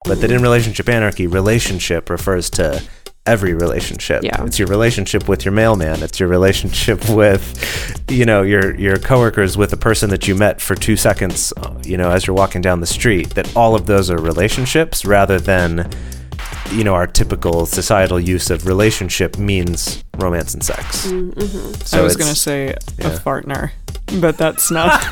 but that in Relationship Anarchy, relationship refers to every relationship. Yeah. It's your relationship with your mailman. It's your relationship with, your coworkers, with the person that you met for 2 seconds, as you're walking down the street. That all of those are relationships rather than, our typical societal use of relationship means romance and sex. Mm-hmm. So I was going to say a partner, but that's not.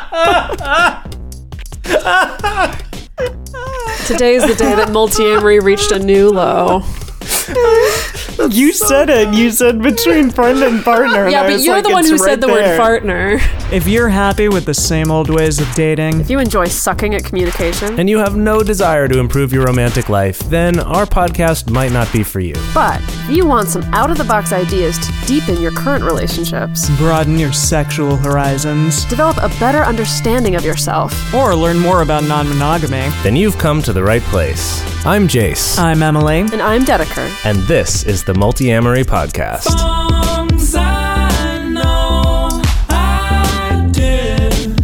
Today is the day that multi-amory reached a new low. You said it. You said between friend and partner. Yeah, but you're the one who said the word partner. If you're happy with the same old ways of dating, if you enjoy sucking at communication, and you have no desire to improve your romantic life, then our podcast might not be for you. But if you want some out-of-the-box ideas to deepen your current relationships, broaden your sexual horizons, develop a better understanding of yourself, or learn more about non-monogamy, then you've come to the right place. I'm Jace. I'm Emily. And I'm Dedeker. And this is the Multi-Amory Podcast. Songs I know I did,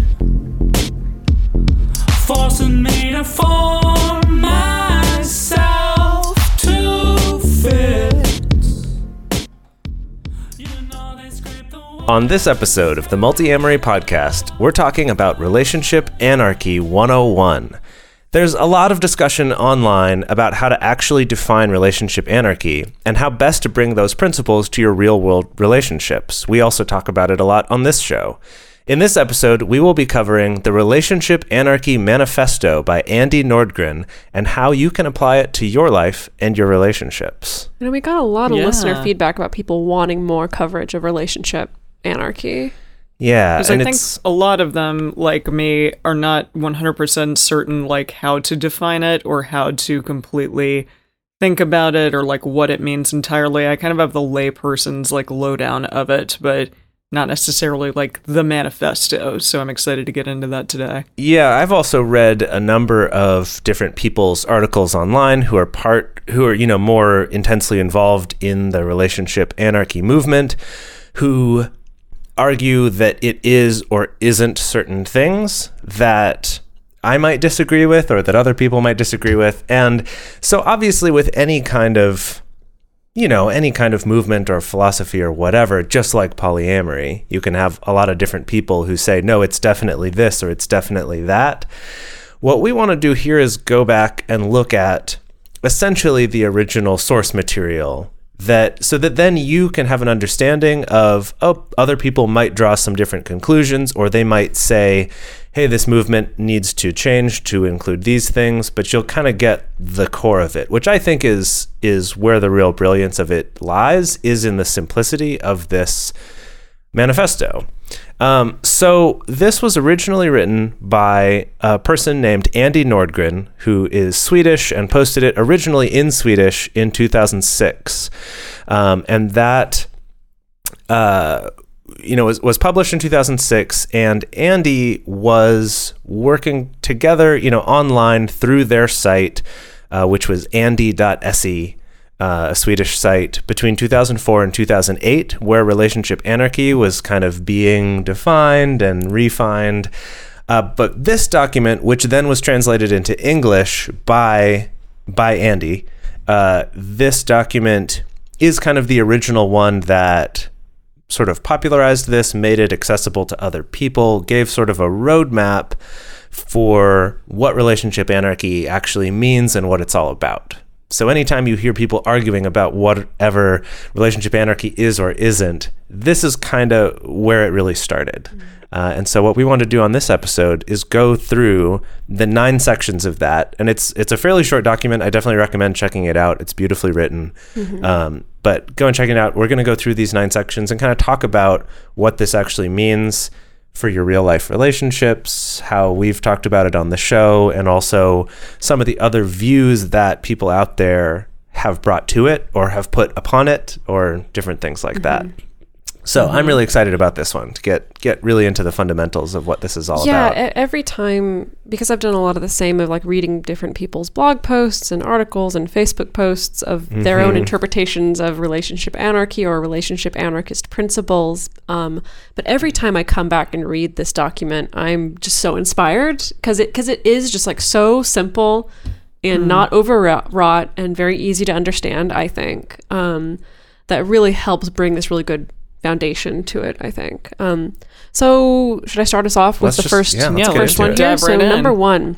forcing me to form myself to fit. On this episode of the Multi-Amory Podcast, we're talking about Relationship Anarchy 101. There's a lot of discussion online about how to actually define relationship anarchy and how best to bring those principles to your real-world relationships. We also talk about it a lot on this show. In this episode, we will be covering the Relationship Anarchy Manifesto by Andi Nordgren and how you can apply it to your life and your relationships. We got a lot of listener feedback about people wanting more coverage of relationship anarchy. Yeah, because I think a lot of them, like me, are not 100% certain how to define it or how to completely think about it or what it means entirely. I kind of have the layperson's lowdown of it, but not necessarily the manifesto. So I'm excited to get into that today. Yeah, I've also read a number of different people's articles online who are more intensely involved in the relationship anarchy movement, who argue that it is or isn't certain things that I might disagree with or that other people might disagree with. And so obviously with any kind of movement or philosophy or whatever, just like polyamory, you can have a lot of different people who say, no, it's definitely this or it's definitely that. What we want to do here is go back and look at essentially the original source material so that then you can have an understanding of, other people might draw some different conclusions, or they might say, hey, this movement needs to change to include these things, but you'll kind of get the core of it, which I think is where the real brilliance of it lies, is in the simplicity of this manifesto. So this was originally written by a person named Andi Nordgren, who is Swedish and posted it originally in Swedish in 2006. And that, was published in 2006, and Andi was working together, online through their site, which was andi.se. A Swedish site between 2004 and 2008, where relationship anarchy was kind of being defined and refined. But this document, which then was translated into English by Andi, this document is kind of the original one that sort of popularized this, made it accessible to other people, gave sort of a roadmap for what relationship anarchy actually means and what it's all about. So anytime you hear people arguing about whatever relationship anarchy is or isn't, this is kind of where it really started. And so what we want to do on this episode is go through the 9 sections of that. And it's a fairly short document. I definitely recommend checking it out. It's beautifully written. Mm-hmm. But go and check it out. We're going to go through these 9 sections and kind of talk about what this actually means for your real life relationships, how we've talked about it on the show, and also some of the other views that people out there have brought to it or have put upon it, or different things like that. So I'm really excited about this one, to get really into the fundamentals of what this is all about. Yeah, every time, because I've done a lot of the same of reading different people's blog posts and articles and Facebook posts of their own interpretations of relationship anarchy or relationship anarchist principles. But every time I come back and read this document, I'm just so inspired because it is just so simple and not overwrought and very easy to understand, I think. That really helps bring this really good foundation to it, I think. So should I start us off with the first let's get first into one it. here? Dive So right in. number 1.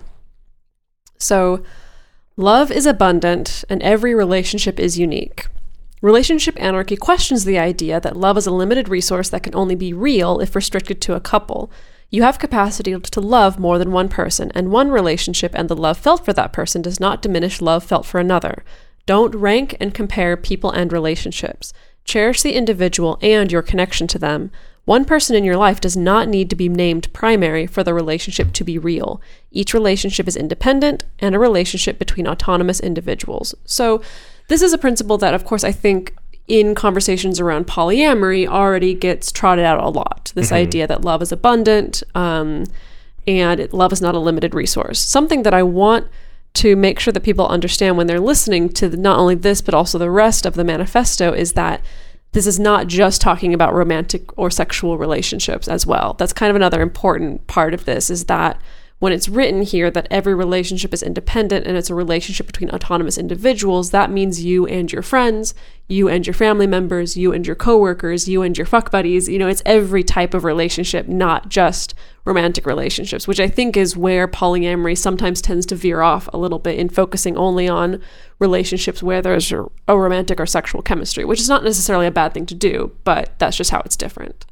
So love is abundant and every relationship is unique. Relationship anarchy questions the idea that love is a limited resource that can only be real if restricted to a couple. You have capacity to love more than one person, and one relationship and the love felt for that person does not diminish love felt for another. Don't rank and compare people and relationships. Cherish the individual and your connection to them. One person in your life does not need to be named primary for the relationship to be real. Each relationship is independent and a relationship between autonomous individuals. So this is a principle that, of course, I think in conversations around polyamory already gets trotted out a lot. This idea that love is abundant and love is not a limited resource. Something that I want to make sure that people understand when they're listening to not only this, but also the rest of the manifesto is that this is not just talking about romantic or sexual relationships as well. That's kind of another important part of this, is that when it's written here that every relationship is independent and it's a relationship between autonomous individuals, that means you and your friends, you and your family members, you and your coworkers, you and your fuck buddies. You know, it's every type of relationship, not just romantic relationships, which I think is where polyamory sometimes tends to veer off a little bit in focusing only on relationships where there's a romantic or sexual chemistry, which is not necessarily a bad thing to do, but that's just how it's different.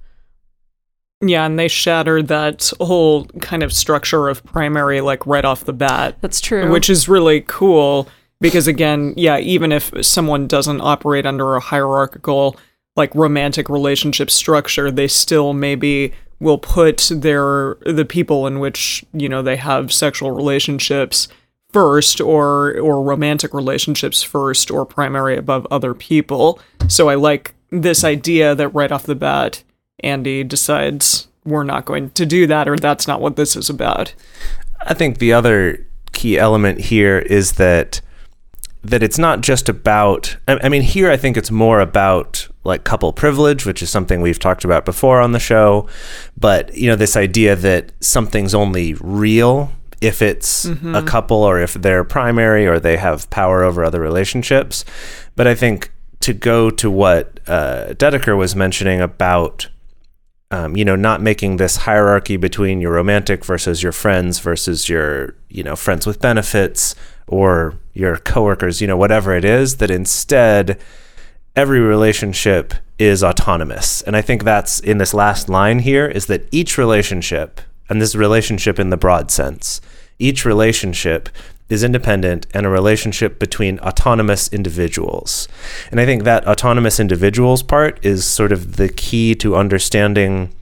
Yeah, and they shattered that whole kind of structure of primary, like, right off the bat. That's true. Which is really cool because, again, yeah, even if someone doesn't operate under a hierarchical, like, romantic relationship structure, they still maybe will put the people in which, you know, they have sexual relationships first, or romantic relationships first, or primary above other people. So I like this idea that right off the bat, Andy decides we're not going to do that, or that's not what this is about. I think the other key element here is that it's not just about, I mean, here I think it's more about like couple privilege, which is something we've talked about before on the show. But, you know, this idea that something's only real if it's a couple, or if they're primary, or they have power over other relationships. But I think to go to what Dedeker was mentioning about, you know, not making this hierarchy between your romantic versus your friends versus your, you know, friends with benefits or your coworkers, you know, whatever it is, that instead every relationship is autonomous. And I think that's in this last line here, is that each relationship, and this relationship in the broad sense, each relationship is independent and a relationship between autonomous individuals. And I think that autonomous individuals part is sort of the key to understanding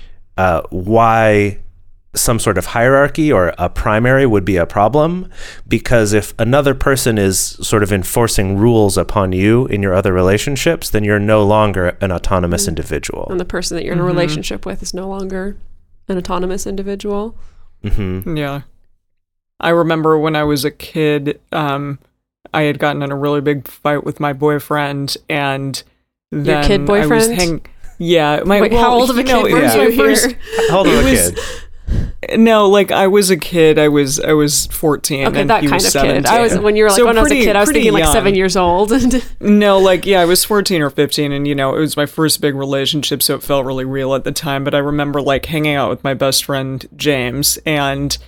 why some sort of hierarchy or a primary would be a problem. Because if another person is sort of enforcing rules upon you in your other relationships, then you're no longer an autonomous individual. And the person that you're in a relationship with is no longer an autonomous individual. Yeah. I remember when I was a kid, I had gotten in a really big fight with my boyfriend, and then Your kid boyfriend? Yeah. Wait, how old of a kid were you here? How old of a kid? No, like I was a kid. I was 14. Okay, and that he kind was of 17. kid. I was when you were like So when I was a pretty- kid, I was pretty thinking like young. 7 years old. No, like, yeah, I was 14 or 15, and, you know, it was my first big relationship, so it felt really real at the time. But I remember, like, hanging out with my best friend, James, and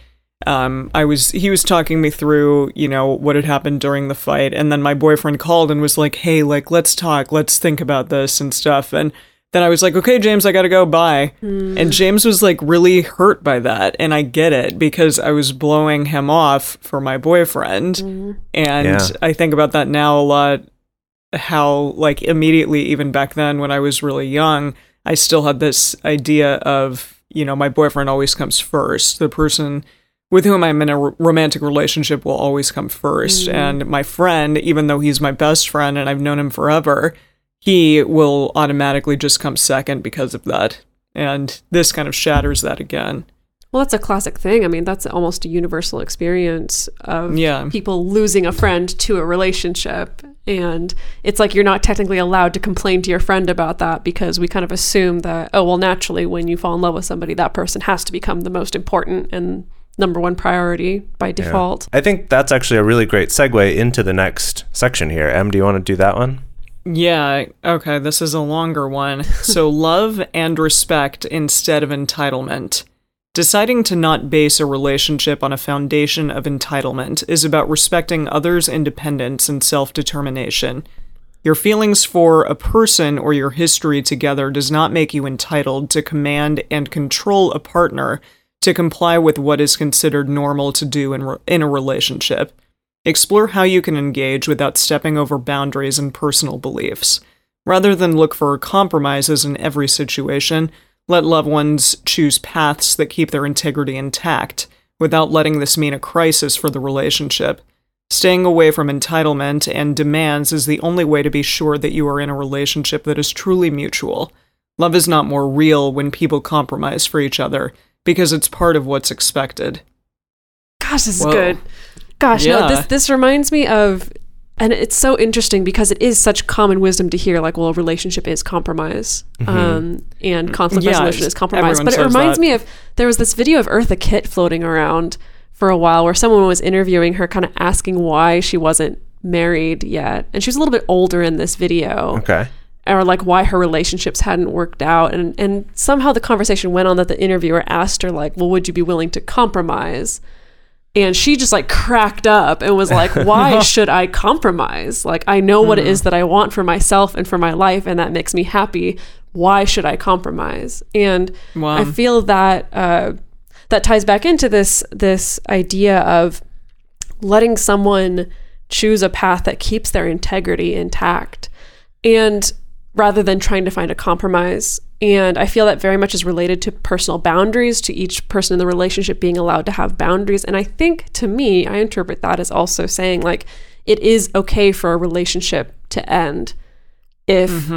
he was talking me through, you know, what had happened during the fight, and then my boyfriend called and was like, hey, like, let's talk, let's think about this and stuff, and then I was like, okay, James, I gotta go, bye. And James was, like, really hurt by that, and I get it, because I was blowing him off for my boyfriend, and Yeah. I think about that now a lot, how, like, immediately, even back then when I was really young, I still had this idea of, you know, my boyfriend always comes first. The person with whom I'm in a romantic relationship will always come first. And my friend, even though he's my best friend and I've known him forever, he will automatically just come second because of that. And this kind of shatters that again. Well, that's a classic thing. I mean, that's almost a universal experience of people losing a friend to a relationship. And it's like you're not technically allowed to complain to your friend about that, because we kind of assume that, oh, well, naturally, when you fall in love with somebody, that person has to become the most important and number one priority by default. I think that's actually a really great segue into the next section here. Em, do you want to do that one? Yeah, okay, this is a longer one. So, love and respect instead of entitlement. Deciding to not base a relationship on a foundation of entitlement is about respecting others' independence and self-determination. Your feelings for a person or your history together does not make you entitled to command and control a partner to comply with what is considered normal to do in a relationship. Explore how you can engage without stepping over boundaries and personal beliefs. Rather than look for compromises in every situation, let loved ones choose paths that keep their integrity intact, without letting this mean a crisis for the relationship. Staying away from entitlement and demands is the only way to be sure that you are in a relationship that is truly mutual. Love is not more real when people compromise for each other, because it's part of what's expected. Gosh, this is Whoa. good. Gosh, Yeah. no, this reminds me of, and it's so interesting because it is such common wisdom to hear, like, well, a relationship is compromise, and conflict Yeah, resolution is compromise. everyone But it says reminds that. me of, there was this video of Eartha Kitt floating around for a while where someone was interviewing her, kind of asking why she wasn't married yet. And she was a little bit older in this video. Okay. Or like why her relationships hadn't worked out. And somehow the conversation went on that the interviewer asked her, like, well, would you be willing to compromise? And she just like cracked up and was like, why should I compromise? Like, I know what it is that I want for myself and for my life, and that makes me happy. Why should I compromise? And Wow. I feel that that ties back into this idea of letting someone choose a path that keeps their integrity intact, and rather than trying to find a compromise. And I feel that very much is related to personal boundaries, to each person in the relationship being allowed to have boundaries. And I think, to me, I interpret that as also saying, like, it is okay for a relationship to end if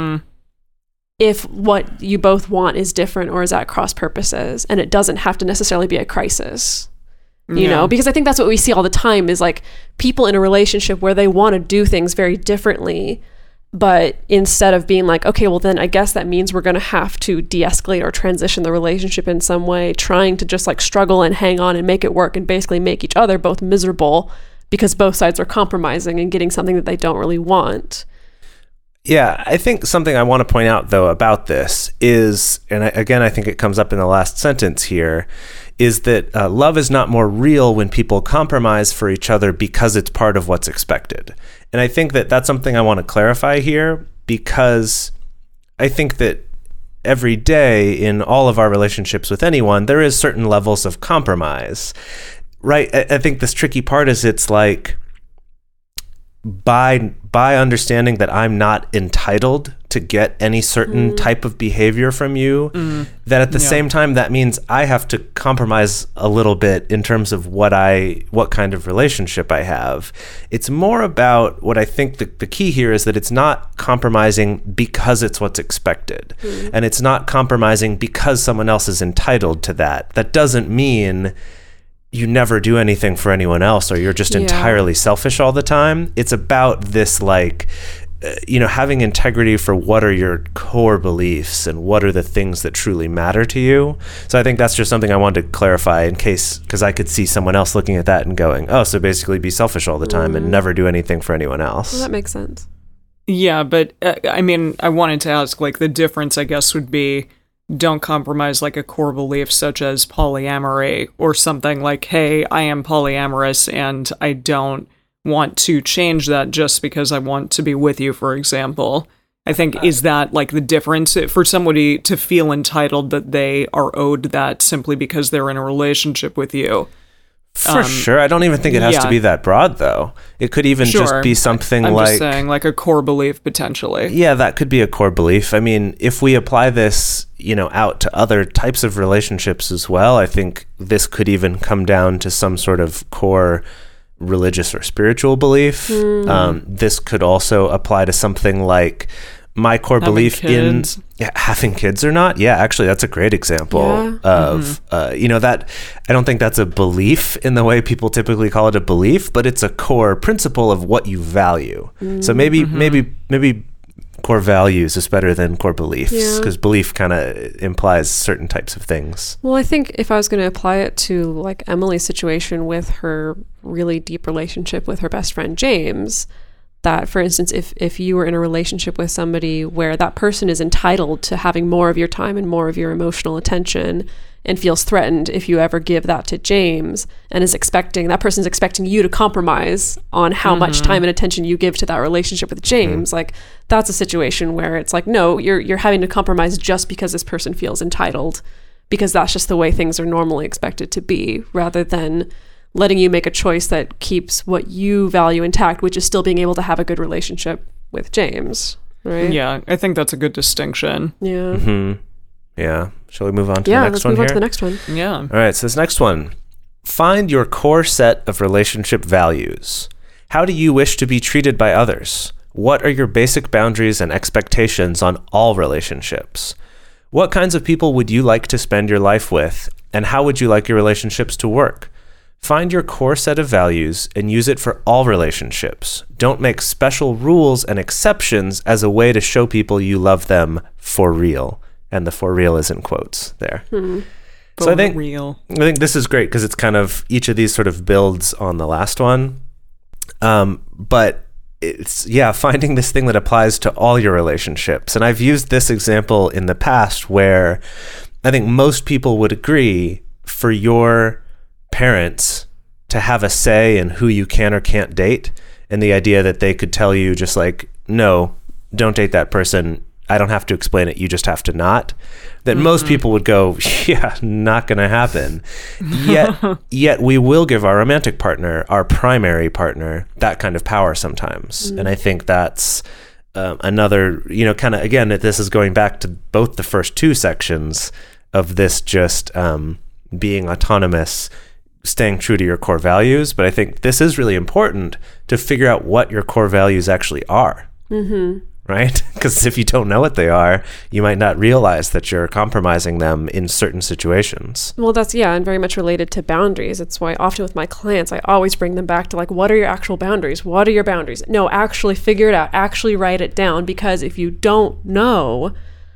what you both want is different or is at cross purposes, and it doesn't have to necessarily be a crisis. You know, because I think that's what we see all the time is like people in a relationship where they want to do things very differently, but instead of being like, okay, well then I guess that means we're going to have to de-escalate or transition the relationship in some way, trying to just like struggle and hang on and make it work and basically make each other both miserable because both sides are compromising and getting something that they don't really want. Yeah, I think something I want to point out, though, about this is, and I think it comes up in the last sentence here, is that love is not more real when people compromise for each other because it's part of what's expected. And I think that that's something I want to clarify here, because I think that every day in all of our relationships with anyone, there is certain levels of compromise, right? I think this tricky part is it's like, by understanding that I'm not entitled to get any certain type of behavior from you, that at the same time, that means I have to compromise a little bit in terms of what kind of relationship I have. It's more about what I think the key here is that it's not compromising because it's what's expected. And it's not compromising because someone else is entitled to that. That doesn't mean you never do anything for anyone else or you're just entirely selfish all the time. It's about this, like, having integrity for what are your core beliefs and what are the things that truly matter to you. So I think that's just something I wanted to clarify because I could see someone else looking at that and going, oh, so basically be selfish all the time and never do anything for anyone else. Well, that makes sense. Yeah, but I mean, I wanted to ask, like, the difference, I guess, would be don't compromise like a core belief such as polyamory or something like, hey, I am polyamorous and I don't want to change that just because I want to be with you, for example. I think, is that like the difference for somebody to feel entitled that they are owed that simply because they're in a relationship with you? For sure. I don't even think it has to be that broad, though. It could even just be something I'm like... just saying, like a core belief, potentially. Yeah, that could be a core belief. I mean, if we apply this, out to other types of relationships as well, I think this could even come down to some sort of core religious or spiritual belief. This could also apply to something like my core belief in having kids or not. Yeah, actually, that's a great example of, that I don't think that's a belief in the way people typically call it a belief, but it's a core principle of what you value. So maybe core values is better than core beliefs, Yeah. because belief kind of implies certain types of things. Well, I think if I was going to apply it to like Emily's situation with her really deep relationship with her best friend James, that for instance, if you were in a relationship with somebody where that person is entitled to having more of your time and more of your emotional attention and feels threatened if you ever give that to James, and is expecting, that person's expecting you to compromise on how much time and attention you give to that relationship with James, like that's a situation where it's like, no, you're having to compromise just because this person feels entitled, because that's just the way things are normally expected to be, rather than letting you make a choice that keeps what you value intact, which is still being able to have a good relationship with James, right? Yeah, I think that's a good distinction. Yeah. Mm-hmm. Yeah. Shall we move on to Yeah, the next let's one move on to here? the next one. Yeah. All right, so this next one. Find your core set of relationship values. How do you wish to be treated by others? What are your basic boundaries and expectations on all relationships? What kinds of people would you like to spend your life with? And how would you like your relationships to work? Find your core set of values and use it for all relationships. Don't make special rules and exceptions as a way to show people you love them for real. And the for real is in quotes there. So I think this is great because it's kind of, each of these sort of builds on the last one. But it's, finding this thing that applies to all your relationships. And I've used this example in the past where I think most people would agree for your parents to have a say in who you can or can't date, and the idea that they could tell you just like, no, don't date that person. I don't have to explain it. You just have to not. That most people would go, yeah, not going to happen. Yet we will give our romantic partner, our primary partner, that kind of power sometimes. And I think that's another, kind of, again, this is going back to both the first two sections of this just being autonomous, staying true to your core values. But I think this is really important to figure out what your core values actually are. Right? Because if you don't know what they are, you might not realize that you're compromising them in certain situations. Well, that's, and very much related to boundaries. It's why often with my clients, I always bring them back to like, what are your actual boundaries? What are your boundaries? No, actually figure it out. Actually write it down, because if you don't know,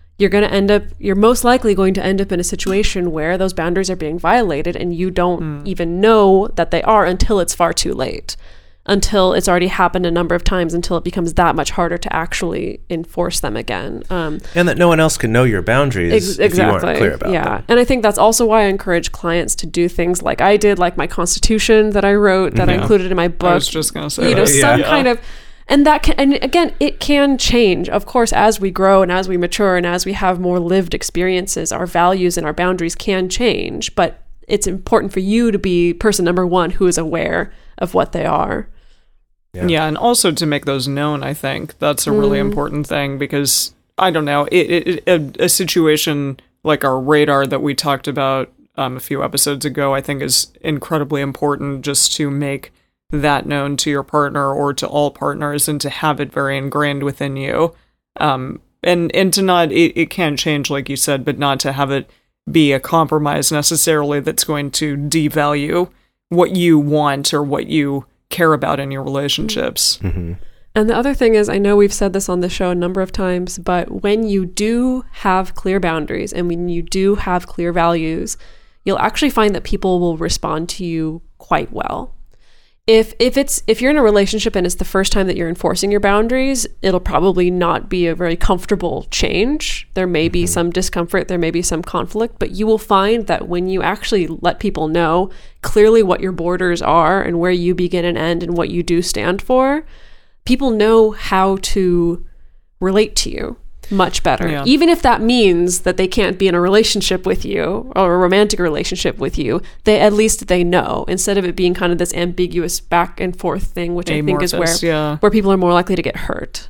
you're most likely going to end up in a situation where those boundaries are being violated and you don't even know that they are until it's far too late, until it's already happened a number of times, until it becomes that much harder to actually enforce them again. And that no one else can know your boundaries if you aren't clear about them. And I think that's also why I encourage clients to do things like I did, like my constitution that I wrote, that I included in my book. I was just going to say some kind of... And that can, and again, it can change, of course, as we grow and as we mature and as we have more lived experiences, our values and our boundaries can change, but it's important for you to be person number one who is aware of what they are. Yeah, and also to make those known, I think that's a really important thing, because I don't know, a situation like our radar that we talked about a few episodes ago, I think is incredibly important, just to make that known to your partner or to all partners, and to have it very ingrained within you. And to not, it can change, like you said, but not to have it be a compromise necessarily that's going to devalue what you want or what you care about in your relationships. And the other thing is, I know we've said this on the show a number of times, but when you do have clear boundaries and when you do have clear values, you'll actually find that people will respond to you quite well. If you're in a relationship and it's the first time that you're enforcing your boundaries, it'll probably not be a very comfortable change. There may be some discomfort, there may be some conflict, but you will find that when you actually let people know clearly what your borders are and where you begin and end and what you do stand for, people know how to relate to you much better. Yeah. Even if that means that they can't be in a relationship with you or a romantic relationship with you, at least they know, instead of it being kind of this ambiguous back and forth thing, which I think is where people are more likely to get hurt.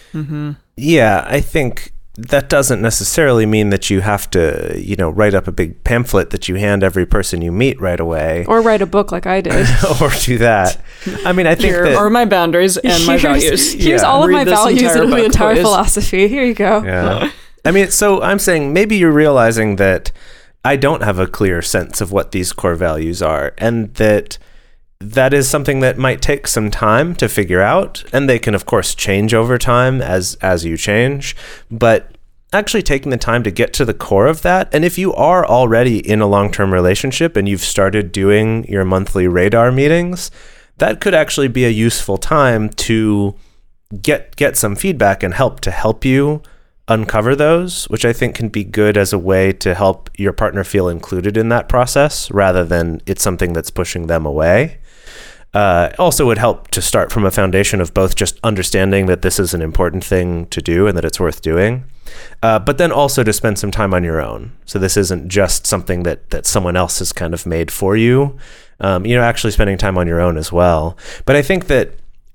Yeah, I think that doesn't necessarily mean that you have to, write up a big pamphlet that you hand every person you meet right away. Or write a book like I did. Or do that. I mean, I think Here are my boundaries and my values. Here's all of my values and my entire philosophy. Here you go. Yeah. I mean, so I'm saying maybe you're realizing that I don't have a clear sense of what these core values are, and that that is something that might take some time to figure out, and they can of course change over time as you change, but actually taking the time to get to the core of that. And if you are already in a long-term relationship and you've started doing your monthly radar meetings, that could actually be a useful time to get some feedback and help you uncover those, which I think can be good as a way to help your partner feel included in that process rather than it's something that's pushing them away. Also would help to start from a foundation of both just understanding that this is an important thing to do and that it's worth doing, but then also to spend some time on your own. So this isn't just something that someone else has kind of made for you, actually spending time on your own as well. But I think that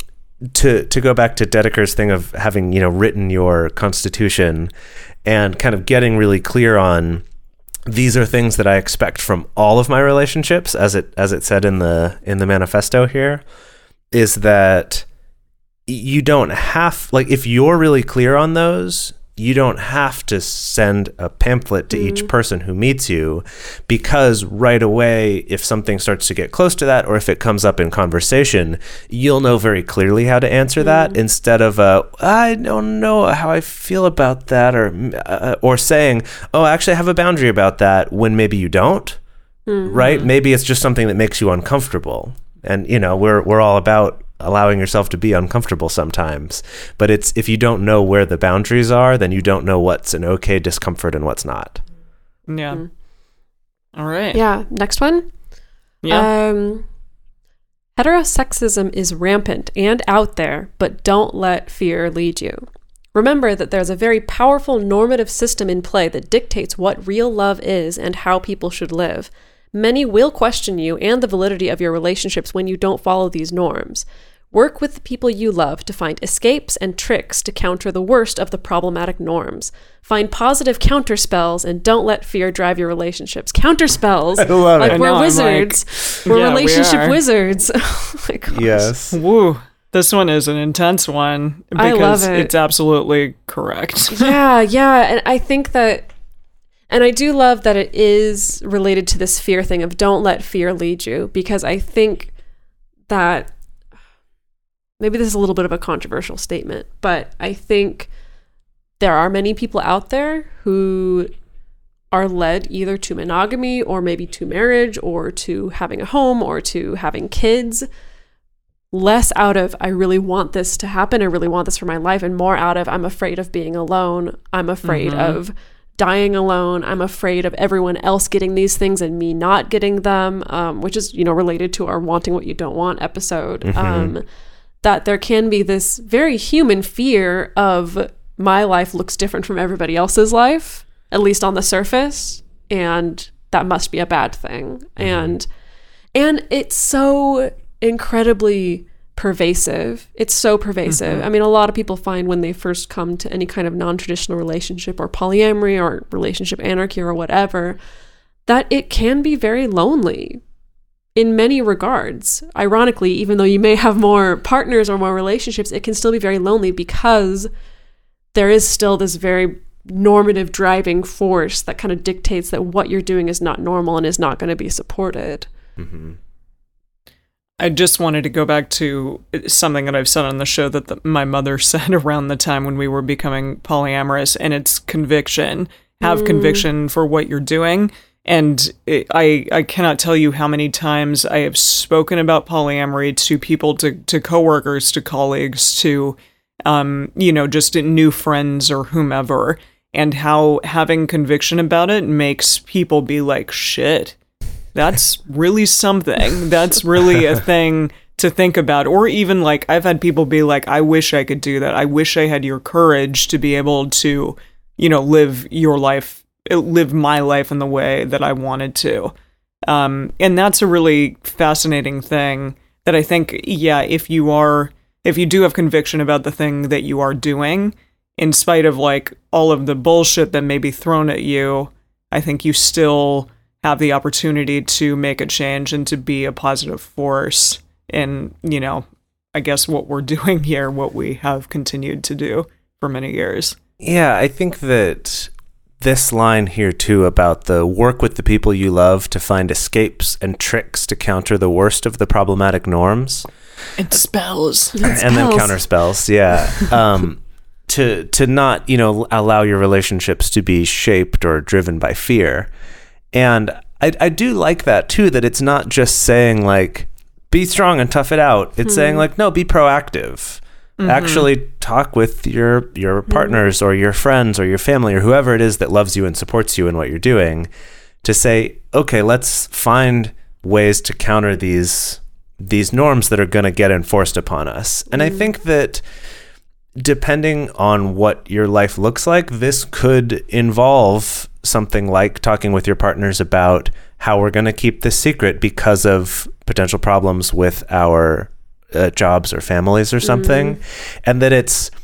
to go back to Dedeker's thing of having, written your constitution and kind of getting really clear on, these are things that I expect from all of my relationships, as it said in the manifesto here, is that you don't have, like, if you're really clear on those, you don't have to send a pamphlet to each person who meets you, because right away, if something starts to get close to that, or if it comes up in conversation, you'll know very clearly how to answer that, instead of I don't know how I feel about that, or saying, oh, actually I have a boundary about that, when maybe you don't, right? Maybe it's just something that makes you uncomfortable. And, we're all about allowing yourself to be uncomfortable sometimes, but it's, if you don't know where the boundaries are, then you don't know what's an okay discomfort and what's not. Yeah. All right. Yeah. Next one. Yeah. Heterosexism is rampant and out there, but don't let fear lead you. Remember that there's a very powerful normative system in play that dictates what real love is and how people should live. Many will question you and the validity of your relationships when you don't follow these norms. Work with the people you love to find escapes and tricks to counter the worst of the problematic norms. Find positive counterspells and don't let fear drive your relationships. Counterspells. I love it. Like, we're wizards. We're relationship wizards. Oh my gosh. Yes. Woo. This one is an intense one because I love it. It's absolutely correct. Yeah. And I think that, and I do love that it is related to this fear thing of don't let fear lead you, because I think that, maybe this is a little bit of a controversial statement, but I think there are many people out there who are led either to monogamy or maybe to marriage or to having a home or to having kids, less out of, I really want this to happen, I really want this for my life, and more out of, I'm afraid of being alone, I'm afraid of dying alone, I'm afraid of everyone else getting these things and me not getting them, which is, related to our wanting what you don't want episode. That there can be this very human fear of, my life looks different from everybody else's life, at least on the surface, and that must be a bad thing. And it's so incredibly pervasive. It's so pervasive. I mean, a lot of people find when they first come to any kind of non-traditional relationship or polyamory or relationship anarchy or whatever, that it can be very lonely. In many regards, ironically, even though you may have more partners or more relationships, it can still be very lonely because there is still this very normative driving force that kind of dictates that what you're doing is not normal and is not going to be supported. I just wanted to go back to something that I've said on the show that my mother said around the time when we were becoming polyamorous, and it's conviction. Have conviction for what you're doing. And I cannot tell you how many times I have spoken about polyamory to people, to coworkers, to colleagues, to, just new friends or whomever, and how having conviction about it makes people be like, shit, that's really something. That's really a thing to think about. Or even like, I've had people be like, I wish I could do that. I wish I had your courage to be able to, live my life in the way that I wanted to. And that's a really fascinating thing that I think, if you do have conviction about the thing that you are doing, in spite of like all of the bullshit that may be thrown at you, I think you still have the opportunity to make a change and to be a positive force in, I guess what we're doing here, what we have continued to do for many years. Yeah, I think that this line here too about the work with the people you love to find escapes and tricks to counter the worst of the problematic norms. And spells. And then counter spells, yeah. To not, allow your relationships to be shaped or driven by fear. And I do like that too, that it's not just saying like, be strong and tough it out. It's saying like, no, be proactive. Actually talk with your partners or your friends or your family or whoever it is that loves you and supports you in what you're doing, to say, okay, let's find ways to counter these norms that are going to get enforced upon us. And I think that depending on what your life looks like, this could involve something like talking with your partners about how we're going to keep this secret because of potential problems with our jobs or families or something. And that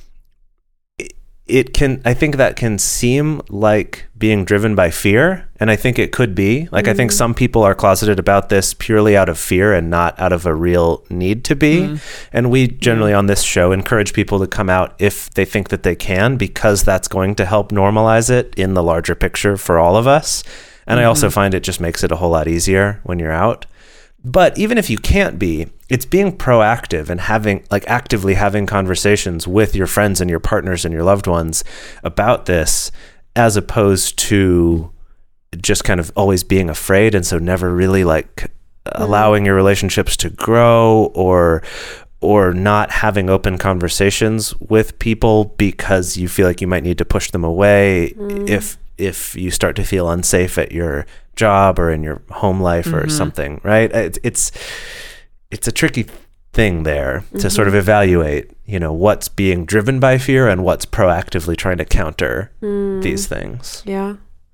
I think that can seem like being driven by fear. And I think it could be. Like, I think some people are closeted about this purely out of fear and not out of a real need to be. And we generally on this show encourage people to come out if they think that they can, because that's going to help normalize it in the larger picture for all of us. And I also find it just makes it a whole lot easier when you're out. But even if you can't be, it's being proactive and actively having conversations with your friends and your partners and your loved ones about this, as opposed to just kind of always being afraid. And so never really allowing your relationships to grow or not having open conversations with people because you feel like you might need to push them away if you start to feel unsafe at your job or in your home life or something, right? It's a tricky thing there to sort of evaluate, what's being driven by fear and what's proactively trying to counter these things. Yeah.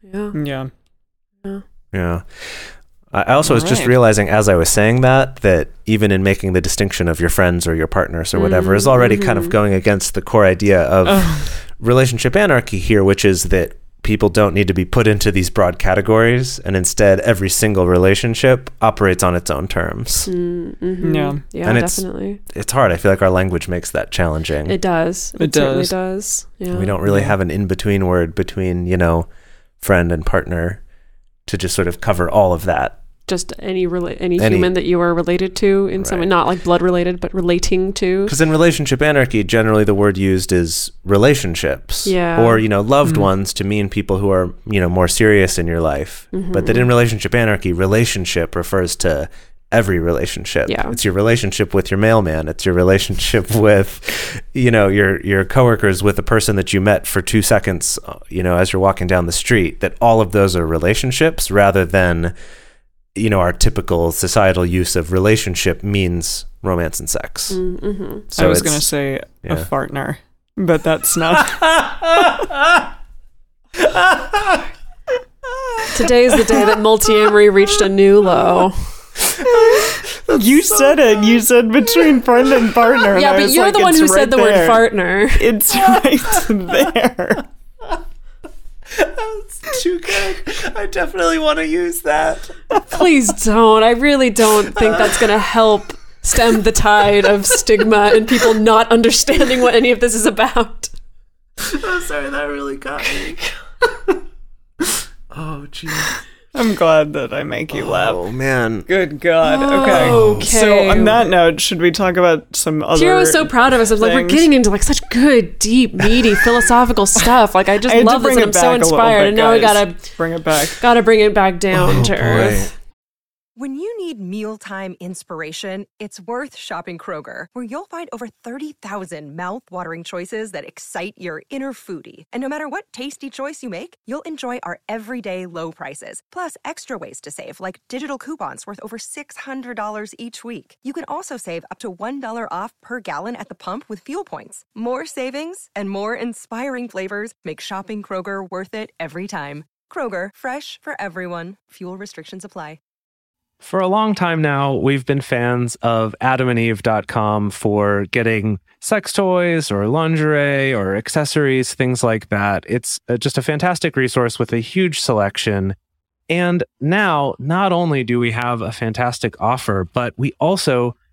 I also was just realizing as I was saying that even in making the distinction of your friends or your partners or whatever is already kind of going against the core idea of relationship anarchy here, which is that people don't need to be put into these broad categories, and instead every single relationship operates on its own terms. Yeah, and definitely. It's hard. I feel like our language makes that challenging. It does. It certainly does. Yeah. We don't really have an in-between word between, friend and partner to just sort of cover all of that. Just any human that you are related to in some way, not like blood related, but relating to. Because in relationship anarchy, generally the word used is relationships, or loved ones to mean people who are more serious in your life. But that in relationship anarchy, relationship refers to every relationship. Yeah. It's your relationship with your mailman. It's your relationship with your coworkers, with the person that you met for 2 seconds, as you're walking down the street. That all of those are relationships rather than our typical societal use of relationship means romance and sex. So I was going to say a partner, but that's not. Today is the day that multi-amory reached a new low. You said it. You said between friend and partner. Yeah, but you're the one who said the word partner. It's right there. That's too good. I definitely want to use that. Please don't. I really don't think that's going to help stem the tide of stigma and people not understanding what any of this is about. I'm sorry, that really got me. Oh, jeez. I'm glad that I make you laugh. Oh, man. Good God. Okay. So on that note, should we talk about some other Tira was so proud of us. I was like, we're getting into such good, deep, meaty, philosophical stuff. Like, I just love this and I'm so inspired. And now we gotta bring it back. Gotta bring it back down to earth. When you need mealtime inspiration, it's worth shopping Kroger, where you'll find over 30,000 mouth-watering choices that excite your inner foodie. And no matter what tasty choice you make, you'll enjoy our everyday low prices, plus extra ways to save, like digital coupons worth over $600 each week. You can also save up to $1 off per gallon at the pump with fuel points. More savings and more inspiring flavors make shopping Kroger worth it every time. Kroger, fresh for everyone. Fuel restrictions apply. For a long time now, we've been fans of adamandeve.com for getting sex toys or lingerie or accessories, things like that. It's just a fantastic resource with a huge selection. And now, not only do we have a fantastic offer, but we also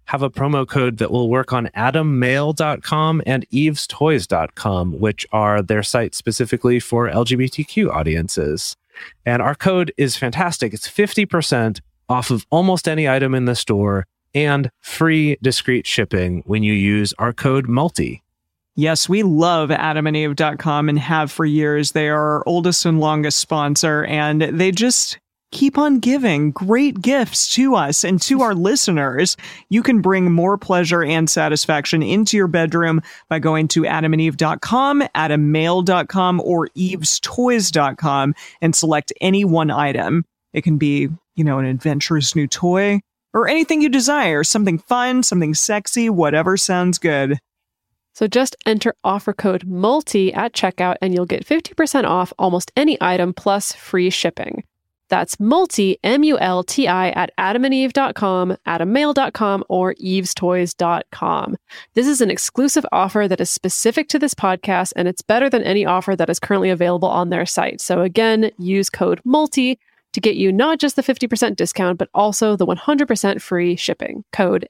have a promo code that will work on AdamMail.com and EvesToys.com, which are their sites specifically for LGBTQ audiences. And our code is fantastic. It's 50% off of almost any item in the store and free discreet shipping when you use our code MULTI. Yes, we love AdamandEve.com and have for years. They are our oldest and longest sponsor, and they just keep on giving great gifts to us and to our listeners. You can bring more pleasure and satisfaction into your bedroom by going to AdamandEve.com, AdamMail.com, or EvesToys.com and select any one item. It can be, an adventurous new toy or anything you desire, something fun, something sexy, whatever sounds good. So just enter offer code MULTI at checkout and you'll get 50% off almost any item plus free shipping. That's MULTI, M-U-L-T-I, at AdamandEve.com, AdamMail.com, or EvesToys.com. This is an exclusive offer that is specific to this podcast, and it's better than any offer that is currently available on their site. So again, use code MULTI to get you not just the 50% discount, but also the 100% free shipping. Code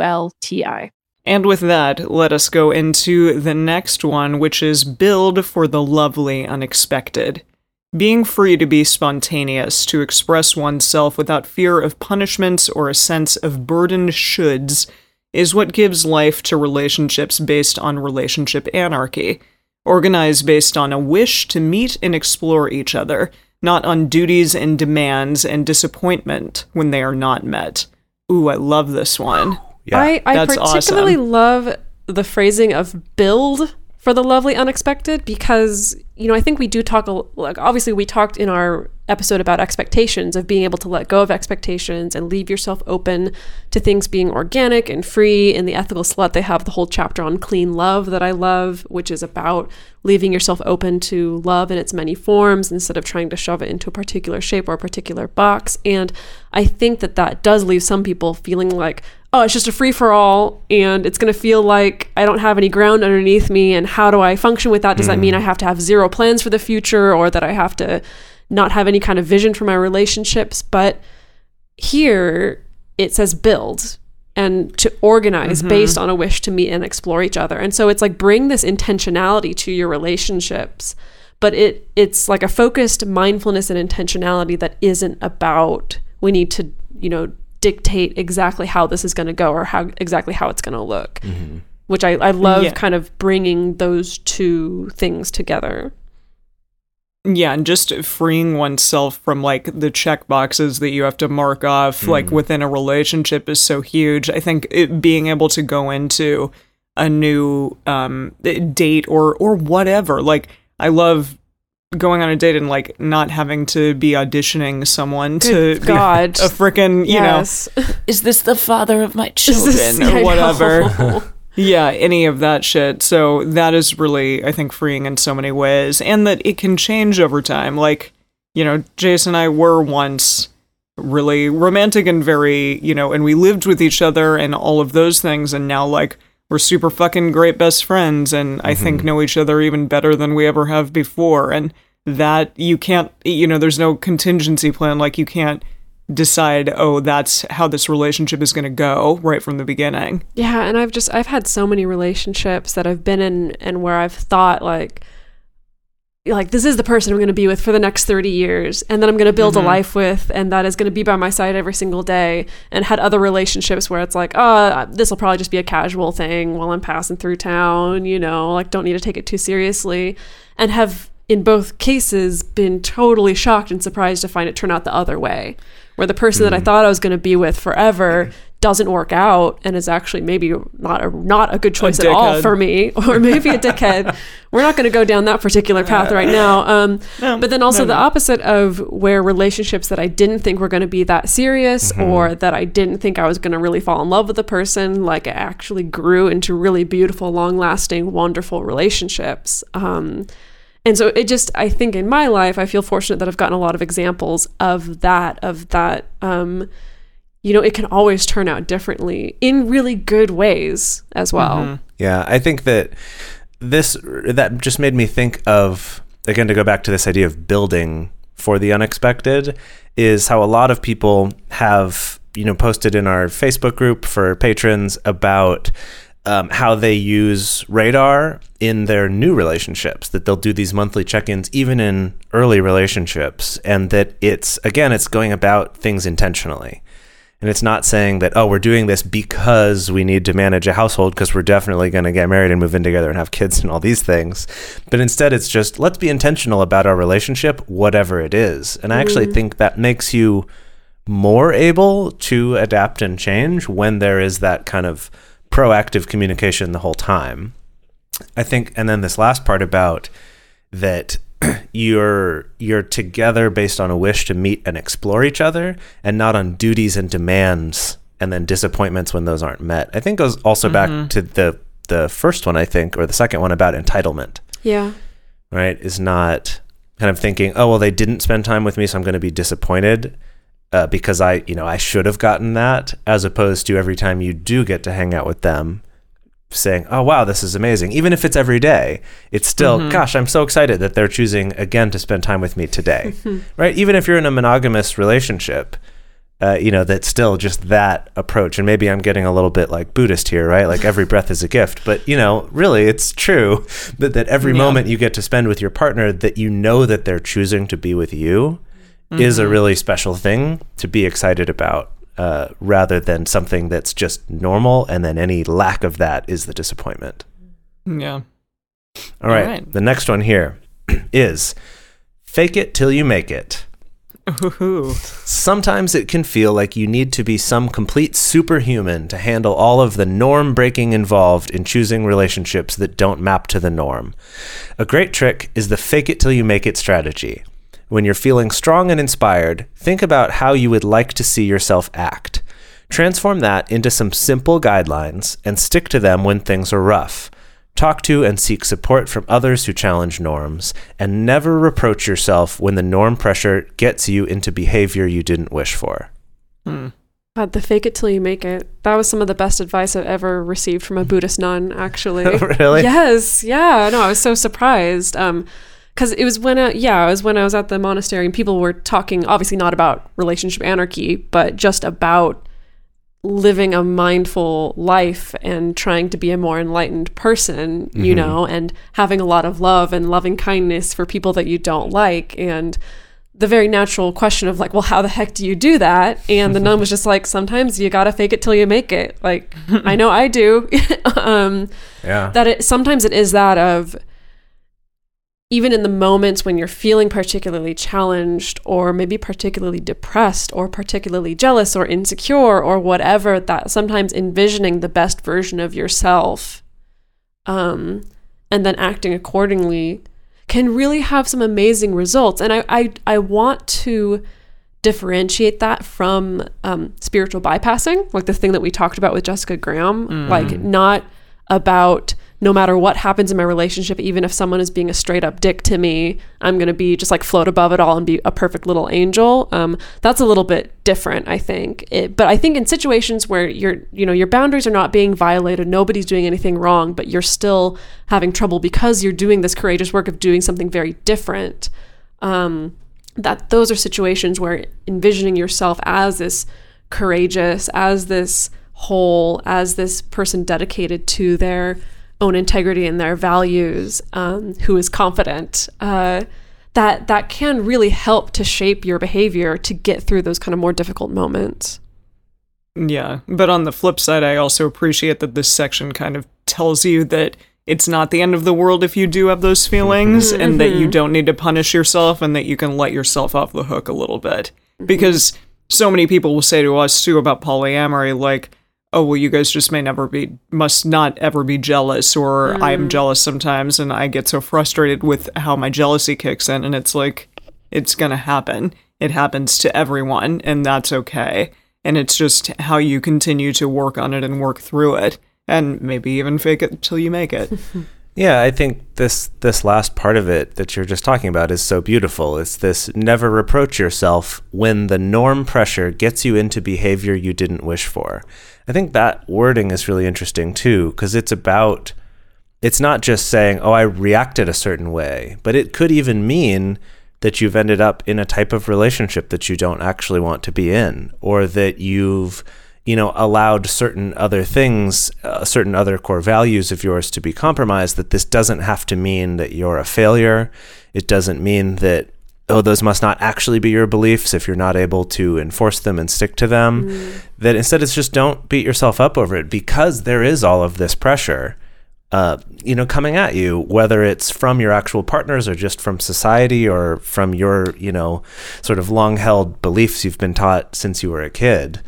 MULTI. And with that, let us go into the next one, which is Build for the Lovely Unexpected. Being free to be spontaneous, to express oneself without fear of punishments or a sense of burdened shoulds, is what gives life to relationships based on relationship anarchy, organized based on a wish to meet and explore each other, not on duties and demands and disappointment when they are not met. Ooh, I love this one. Yeah. I That's particularly awesome. love the phrasing of build for the lovely unexpected because, I think we do talk, obviously we talked in our episode about expectations, of being able to let go of expectations and leave yourself open to things being organic and free. In The Ethical Slut, they have the whole chapter on clean love that I love, which is about leaving yourself open to love in its many forms instead of trying to shove it into a particular shape or a particular box. And I think that does leave some people feeling like, oh, it's just a free-for-all, and it's going to feel like I don't have any ground underneath me, and how do I function with that? Does that mean I have to have zero plans for the future, or that I have to not have any kind of vision for my relationships? But here, it says build, and to organize based on a wish to meet and explore each other. And so it's like, bring this intentionality to your relationships, but it's like a focused mindfulness and intentionality that isn't about, we need to, dictate exactly how this is going to go or how it's going to look, which I love kind of bringing those two things together. Yeah, and just freeing oneself from the check boxes that you have to mark off within a relationship is so huge. I think being able to go into a new date or whatever, I love going on a date and not having to be auditioning someone to be a freaking, yes. Is this the father of my children or whatever? Yeah, any of that shit. So that is really, I think, freeing in so many ways, and that it can change over time. Jason and I were once really romantic and very, and we lived with each other and all of those things, and now we're super fucking great best friends, and I think know each other even better than we ever have before. And that you can't, there's no contingency plan. You can't decide, oh, that's how this relationship is going to go right from the beginning. Yeah, and I've had so many relationships that I've been in and where I've thought like this is the person I'm going to be with for the next 30 years, and then I'm going to build a life with, and that is going to be by my side every single day. And had other relationships where it's like, oh, this will probably just be a casual thing while I'm passing through town, don't need to take it too seriously, and have in both cases been totally shocked and surprised to find it turn out the other way, where the person that I thought I was going to be with forever doesn't work out and is actually maybe not a good choice at all for me, or maybe a dickhead. We're not going to go down that particular path right now. But then also the opposite of where relationships that I didn't think were going to be that serious, or that I didn't think I was going to really fall in love with the person, it actually grew into really beautiful, long-lasting, wonderful relationships. And so I think in my life, I feel fortunate that I've gotten a lot of examples of that, it can always turn out differently in really good ways as well. Yeah, I think that that just made me think of, again, to go back to this idea of building for the unexpected, is how a lot of people have posted in our Facebook group for patrons about how they use Radar in their new relationships, that they'll do these monthly check-ins even in early relationships, and that it's going about things intentionally. And it's not saying that, oh, we're doing this because we need to manage a household because we're definitely going to get married and move in together and have kids and all these things. But instead, it's just, let's be intentional about our relationship, whatever it is. And I actually think that makes you more able to adapt and change when there is that kind of proactive communication the whole time. I think, and then this last part about that you're together based on a wish to meet and explore each other and not on duties and demands and then disappointments when those aren't met. I think goes also back to the first one, I think, or the second one about entitlement. Yeah. Right? Is not kind of thinking, oh, well, they didn't spend time with me, so I'm going to be disappointed because I should have gotten that, as opposed to every time you do get to hang out with them, saying, oh, wow, this is amazing. Even if it's every day, it's still, gosh, I'm so excited that they're choosing again to spend time with me today, right? Even if you're in a monogamous relationship, that's still just that approach. And maybe I'm getting a little bit like Buddhist here, right? Like every breath is a gift. But, really it's true that every moment you get to spend with your partner, that that they're choosing to be with you is a really special thing to be excited about. Rather than something that's just normal, and then any lack of that is the disappointment. Yeah. All right. The next one here is fake it till you make it. Ooh. Sometimes it can feel like you need to be some complete superhuman to handle all of the norm breaking involved in choosing relationships that don't map to the norm. A great trick is the fake it till you make it strategy. When you're feeling strong and inspired, think about how you would like to see yourself act. Transform that into some simple guidelines and stick to them when things are rough. Talk to and seek support from others who challenge norms, and never reproach yourself when the norm pressure gets you into behavior you didn't wish for. God, the fake it till you make it. That was some of the best advice I've ever received from a Buddhist nun, actually. Really? Yes. Yeah. No, I was so surprised. Because it was when I was at the monastery and people were talking, obviously not about relationship anarchy, but just about living a mindful life and trying to be a more enlightened person, and having a lot of love and loving kindness for people that you don't like. And the very natural question of like, well, how the heck do you do that? And the nun was just like, sometimes you gotta fake it till you make it. Like, I know I do. Sometimes it is that of, even in the moments when you're feeling particularly challenged or maybe particularly depressed or particularly jealous or insecure or whatever, that sometimes envisioning the best version of yourself and then acting accordingly can really have some amazing results. And I want to differentiate that from spiritual bypassing, like the thing that we talked about with Jessica Graham, like not about no matter what happens in my relationship, even if someone is being a straight up dick to me, I'm going to be just like float above it all and be a perfect little angel. That's a little bit different, I think. But I think in situations where your boundaries are not being violated, nobody's doing anything wrong, but you're still having trouble because you're doing this courageous work of doing something very different. That those are situations where envisioning yourself as this courageous, as this whole, as this person dedicated to their own integrity and their values, who is confident, that can really help to shape your behavior to get through those kind of more difficult moments. Yeah, but on the flip side, I also appreciate that this section kind of tells you that it's not the end of the world if you do have those feelings, and that you don't need to punish yourself, and that you can let yourself off the hook a little bit. Because so many people will say to us too about polyamory, like, oh, well, you guys just must not ever be jealous, or I am jealous sometimes, and I get so frustrated with how my jealousy kicks in, and it's like, it's gonna happen. It happens to everyone, and that's okay. And it's just how you continue to work on it and work through it, and maybe even fake it till you make it. Yeah, I think this last part of it that you're just talking about is so beautiful. It's this never reproach yourself when the norm pressure gets you into behavior you didn't wish for. I think that wording is really interesting too, because it's not just saying, oh, I reacted a certain way, but it could even mean that you've ended up in a type of relationship that you don't actually want to be in, or that you've, allowed certain other things, certain other core values of yours to be compromised, that this doesn't have to mean that you're a failure. It doesn't mean that, those must not actually be your beliefs if you're not able to enforce them and stick to them. That instead it's just don't beat yourself up over it, because there is all of this pressure coming at you, whether it's from your actual partners or just from society or from your, sort of long-held beliefs you've been taught since you were a kid.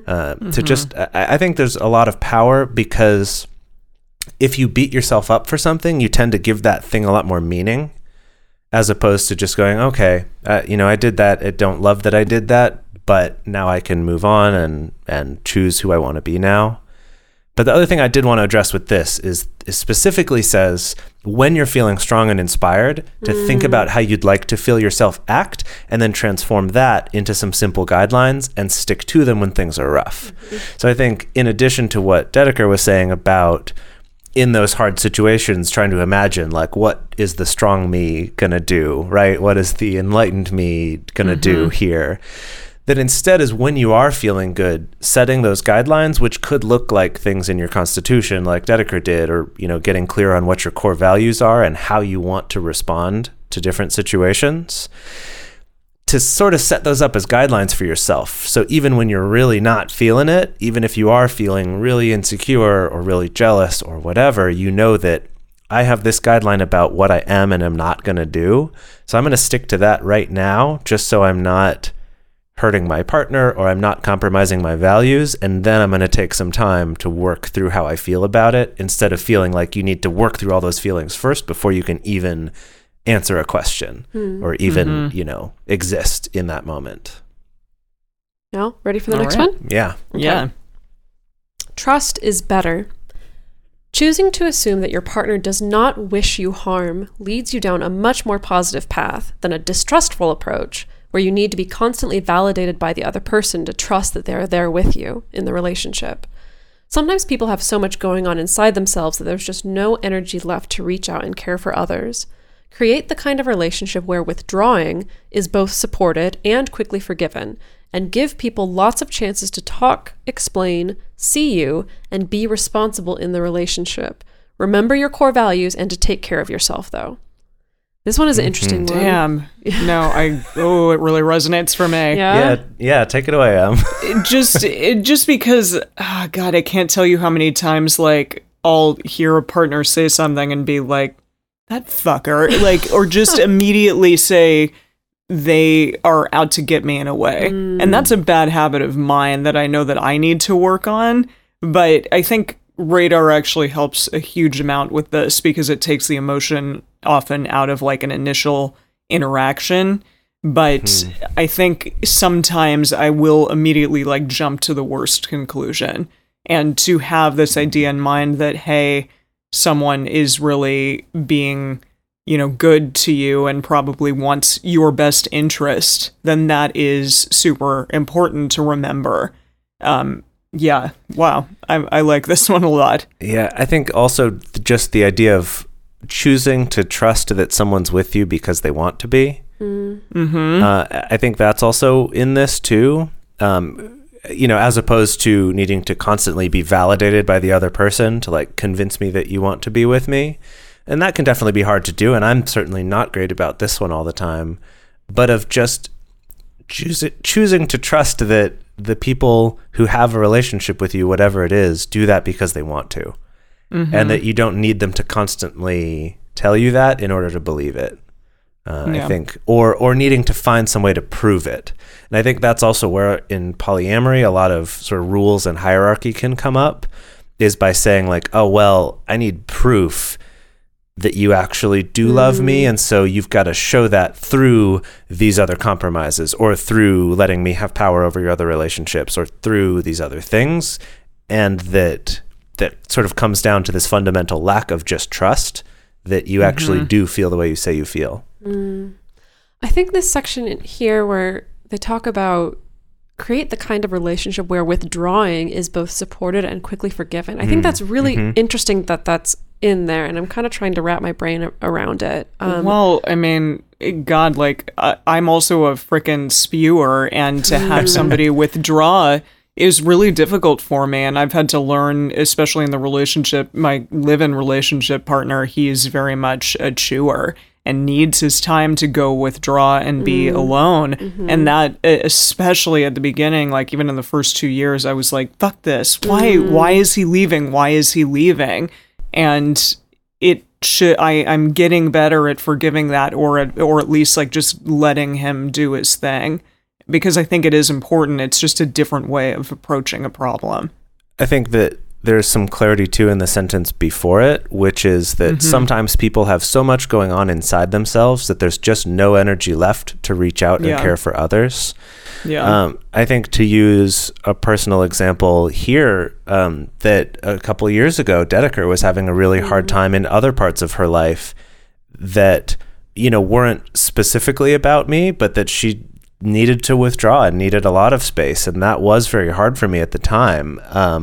I think there's a lot of power, because if you beat yourself up for something, you tend to give that thing a lot more meaning, as opposed to just going, okay, I did that. I don't love that I did that, but now I can move on and choose who I want to be now. But the other thing I did want to address with this is specifically says, when you're feeling strong and inspired, to think about how you'd like to feel yourself act, and then transform that into some simple guidelines and stick to them when things are rough. So I think, in addition to what Dedeker was saying about in those hard situations, trying to imagine, like, what is the strong me going to do, right? What is the enlightened me going to do here? That instead is, when you are feeling good, setting those guidelines, which could look like things in your constitution, like Dedeker did, or, getting clear on what your core values are and how you want to respond to different situations, to sort of set those up as guidelines for yourself. So even when you're really not feeling it, even if you are feeling really insecure or really jealous or whatever, that I have this guideline about what I am and am not going to do. So I'm going to stick to that right now, just so I'm not hurting my partner or I'm not compromising my values. And then I'm going to take some time to work through how I feel about it, instead of feeling like you need to work through all those feelings first before you can even answer a question or even, exist in that moment. Now, ready for the next right. one? Yeah. Okay. Yeah. Trust is better. Choosing to assume that your partner does not wish you harm leads you down a much more positive path than a distrustful approach, where you need to be constantly validated by the other person to trust that they're there with you in the relationship. Sometimes people have so much going on inside themselves that there's just no energy left to reach out and care for others. Create the kind of relationship where withdrawing is both supported and quickly forgiven, and give people lots of chances to talk, explain, see you, and be responsible in the relationship. Remember your core values and to take care of yourself, though. This one is an interesting one. Damn. No, it really resonates for me. Yeah, take it away, Just because, God, I can't tell you how many times, like, I'll hear a partner say something and be like, that fucker, like, or just immediately say they are out to get me in a way. And that's a bad habit of mine that I know that I need to work on. But I think Radar actually helps a huge amount with this, because it takes the emotion often out of like an initial interaction. But I think sometimes I will immediately like jump to the worst conclusion. And to have this idea in mind that, hey, someone is really being, good to you and probably wants your best interest, then that is super important to remember. Yeah. Wow. I like this one a lot. Yeah. I think also just the idea of choosing to trust that someone's with you because they want to be. I think that's also in this too. As opposed to needing to constantly be validated by the other person to like convince me that you want to be with me. And that can definitely be hard to do. And I'm certainly not great about this one all the time, but of just choosing to trust that the people who have a relationship with you, whatever it is, do that because they want to. And that you don't need them to constantly tell you that in order to believe it. I think, or needing to find some way to prove it. And I think that's also where in polyamory, a lot of sort of rules and hierarchy can come up, is by saying like, oh, well, I need proof that you actually do love me. And so you've got to show that through these other compromises, or through letting me have power over your other relationships, or through these other things. And that sort of comes down to this fundamental lack of just trust that you actually do feel the way you say you feel. I think this section in here where they talk about create the kind of relationship where withdrawing is both supported and quickly forgiven. I think that's really interesting that that's in there, and I'm kind of trying to wrap my brain around it. Well, I mean, God, like, I'm also a frickin' spewer, and to have somebody withdraw is really difficult for me. And I've had to learn, especially in the relationship, my live-in relationship partner, he's very much a chewer and needs his time to go withdraw and be alone. And that, especially at the beginning, like even in the first 2 years, I was like, fuck this. Why is he leaving? Why is he leaving? And I'm getting better at forgiving that, or at least like just letting him do his thing, because I think it is important. It's just a different way of approaching a problem. I think that there's some clarity too in the sentence before it, which is that sometimes people have so much going on inside themselves that there's just no energy left to reach out and care for others. Yeah. I think, to use a personal example here, that a couple of years ago, Dedeker was having a really hard time in other parts of her life that, weren't specifically about me, but that she needed to withdraw and needed a lot of space. And that was very hard for me at the time.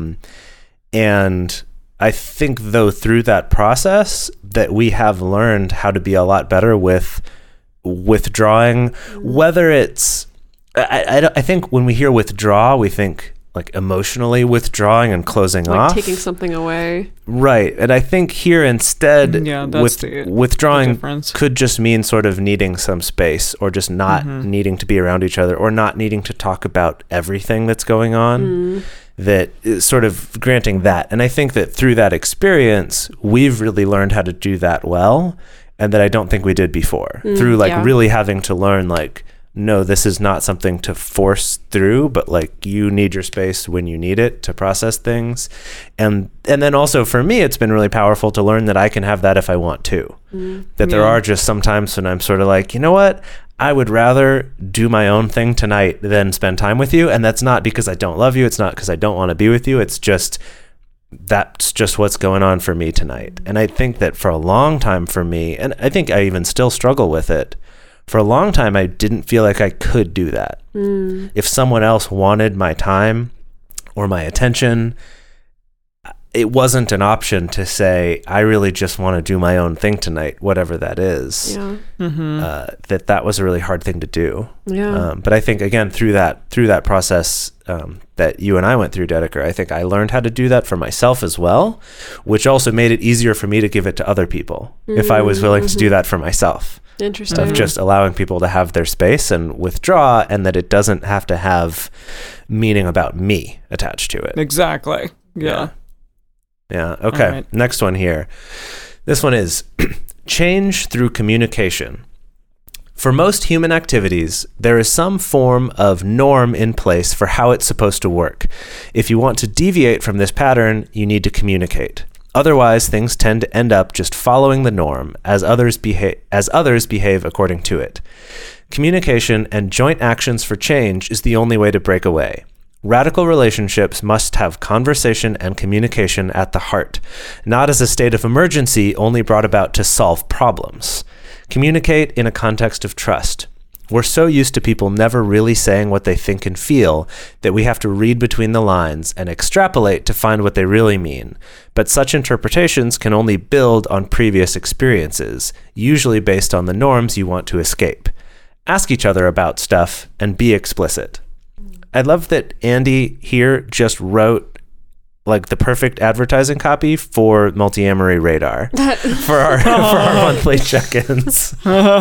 And I think, though, through that process, that we have learned how to be a lot better with withdrawing, whether it's, I think when we hear withdraw, we think like emotionally withdrawing and closing off. Like taking something away. Right. And I think here instead, withdrawing difference. could just mean sort of needing some space, or just not needing to be around each other, or not needing to talk about everything that's going on. That is sort of granting that. And I think that through that experience, we've really learned how to do that well, and that I don't think we did before. Through really having to learn, like, no, this is not something to force through, but like you need your space when you need it to process things. And then also for me, it's been really powerful to learn that I can have that if I want to. That there are just some times when I'm sort of like, you know what? I would rather do my own thing tonight than spend time with you. And that's not because I don't love you. It's not because I don't want to be with you. It's just, that's just what's going on for me tonight. And I think that for a long time for me, and I think I even still struggle with it, for a long time, I didn't feel like I could do that. If someone else wanted my time or my attention, it wasn't an option to say, I really just want to do my own thing tonight, whatever that is. Yeah. That was a really hard thing to do. Yeah. But I think, again, through that process that you and I went through, Dedeker, I think I learned how to do that for myself as well, which also made it easier for me to give it to other people if I was willing to do that for myself. Interesting. Of just allowing people to have their space and withdraw, and that it doesn't have to have meaning about me attached to it. Exactly. Yeah. Yeah. Okay. Right. Next one here. This one is change through communication. For most human activities, there is some form of norm in place for how it's supposed to work. If you want to deviate from this pattern, you need to communicate. Otherwise, things tend to end up just following the norm as others behave according to it. Communication and joint actions for change is the only way to break away. Radical relationships must have conversation and communication at the heart, not as a state of emergency only brought about to solve problems. Communicate in a context of trust. We're so used to people never really saying what they think and feel that we have to read between the lines and extrapolate to find what they really mean. But such interpretations can only build on previous experiences, usually based on the norms you want to escape. Ask each other about stuff and be explicit. I love that Andy here just wrote like the perfect advertising copy for Multi-Amory Radar for our monthly check-ins.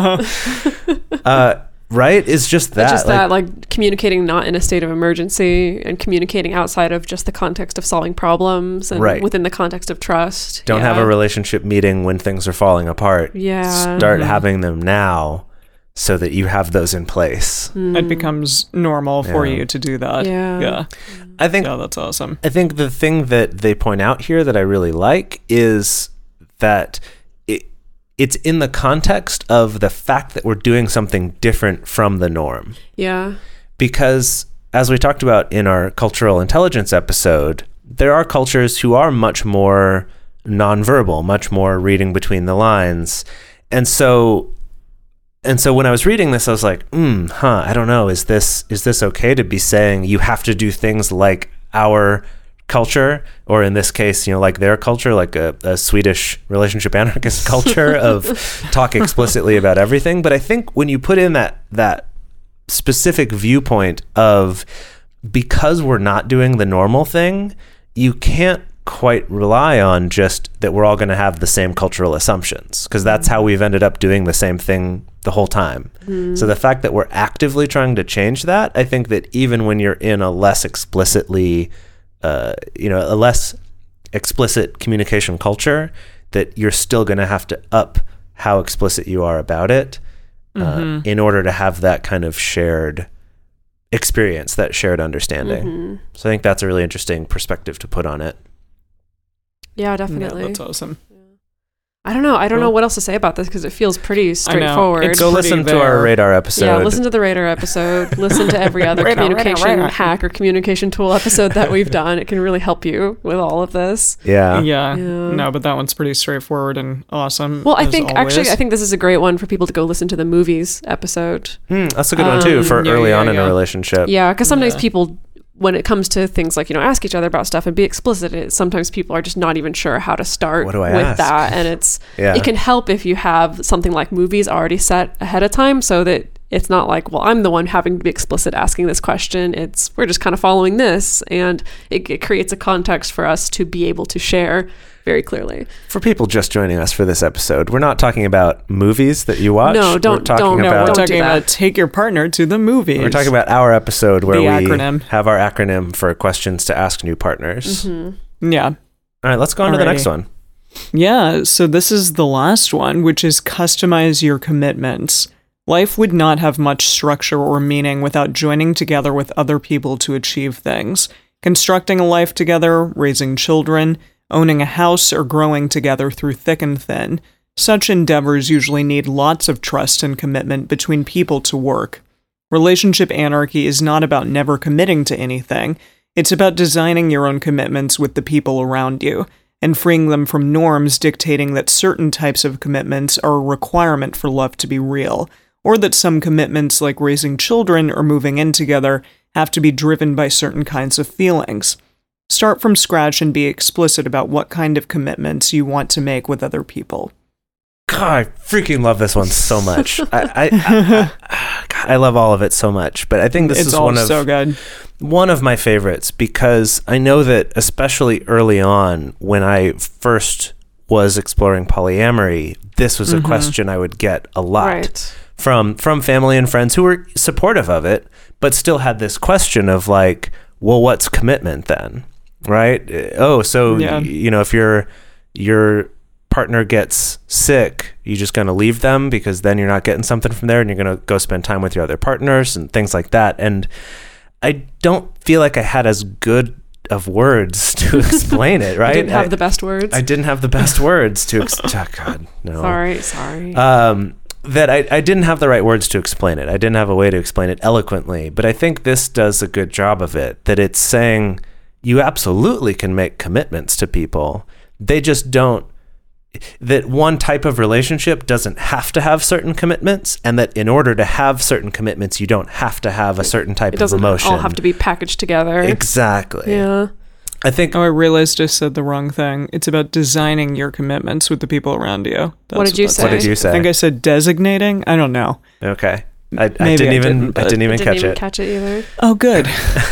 Right? It's just that. It's just that, like communicating not in a state of emergency and communicating outside of just the context of solving problems and within the context of trust. Don't have a relationship meeting when things are falling apart. Yeah. Start having them now so that you have those in place. It becomes normal for you to do that. Yeah. I think that's awesome. I think the thing that they point out here that I really like is that it's in the context of the fact that we're doing something different from the norm. Yeah. Because as we talked about in our cultural intelligence episode, there are cultures who are much more nonverbal, much more reading between the lines. And so when I was reading this, I was like, I don't know. Is this okay to be saying you have to do things like our culture, or in this case, like their culture, like a Swedish relationship anarchist culture of talk explicitly about everything. But I think when you put in that specific viewpoint of, because we're not doing the normal thing, you can't quite rely on just that we're all going to have the same cultural assumptions, because that's how we've ended up doing the same thing the whole time. So the fact that we're actively trying to change that, I think that even when you're in a less explicitly a less explicit communication culture, that you're still going to have to up how explicit you are about it in order to have that kind of shared experience, that shared understanding. So I think that's a really interesting perspective to put on it. Yeah, definitely. Yeah, that's awesome. I don't know what else to say about this, because it feels pretty straightforward. It's Go pretty listen to there. our radar episode. Yeah, listen to the Radar episode. Listen to every other communication hack or communication tool episode that we've done. It can really help you with all of this. Yeah. Yeah. Yeah. No, but that one's pretty straightforward and awesome. Well, I as think always. I think this is a great one for people to go listen to the movies episode. That's a good one too, for yeah, early yeah, on in yeah. a relationship. Yeah, because sometimes people, when it comes to things like, ask each other about stuff and be explicit, sometimes people are just not even sure how to start What do I with ask? that. And Yeah. it can help if you have something like movies already set ahead of time, so that it's not like, well, I'm the one having to be explicit asking this question. We're just kind of following this, and it creates a context for us to be able to share very clearly. For people just joining us for this episode, we're not talking about movies that you watch. No, We're don't- talking don't- No, about we're Don't do talking that. about take your partner to the movies. We're talking about our episode where The we acronym. have our acronym for questions to ask new partners. Yeah. All right, let's go on to the Alrighty. next one. Yeah, so this is the last one, which is customize your commitments. Life would not have much structure or meaning without joining together with other people to achieve things. Constructing a life together, raising children, owning a house, or growing together through thick and thin. Such endeavors usually need lots of trust and commitment between people to work. Relationship anarchy is not about never committing to anything. It's about designing your own commitments with the people around you, and freeing them from norms dictating that certain types of commitments are a requirement for love to be real, or that some commitments like raising children or moving in together have to be driven by certain kinds of feelings. Start from scratch and be explicit about what kind of commitments you want to make with other people. God, I freaking love this one so much. I love all of it so much, but I think this It's is all one of so good. one of my favorites, because I know that especially early on when I first was exploring polyamory, this was a question I would get a lot Right. from family and friends who were supportive of it, but still had this question of like, well, what's commitment then? Right? Oh, so Yeah. if your partner gets sick, you just going to leave them because then you're not getting something from there, and you're going to go spend time with your other partners and things like that. And I don't feel like I had as good of words to explain it, right? I didn't have the best words. I didn't have the best words to oh, God, no. Sorry. That I didn't have the right words to explain it. I didn't have a way to explain it eloquently, but I think this does a good job of it, that it's saying you absolutely can make commitments to people. They just don't, that one type of relationship doesn't have to have certain commitments, and that in order to have certain commitments, you don't have to have a certain type It of doesn't emotion. all have to be packaged together. Exactly. Yeah. I think Oh, I realized I said the wrong thing. It's about designing your commitments with the people around you. What did you say? What did you I say? think I said designating. I don't know. Okay. I Maybe didn't I even didn't, I but- didn't even Didn't catch even it. catch it either. Oh, good.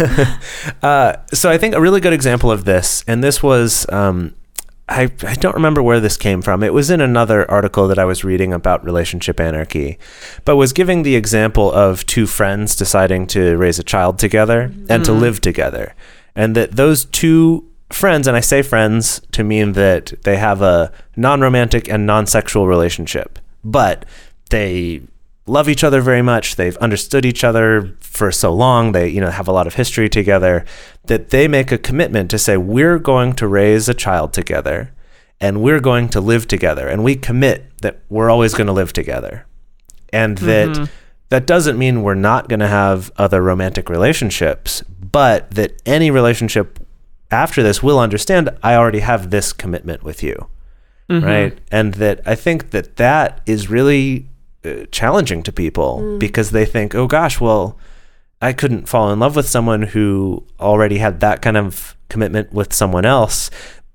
So I think a really good example of this, and this was, I don't remember where this came from. It was in another article that I was reading about relationship anarchy, but was giving the example of two friends deciding to raise a child together and to live together. And that those two friends, and I say friends to mean that they have a non-romantic and non-sexual relationship, but they love each other very much. They've understood each other for so long. They, have a lot of history together, that they make a commitment to say, we're going to raise a child together and we're going to live together. And we commit that we're always going to live together. And that doesn't mean we're not going to have other romantic relationships, but that any relationship after this will understand, I already have this commitment with you. Right. And that I think that is really challenging to people, because they think, oh gosh, well, I couldn't fall in love with someone who already had that kind of commitment with someone else,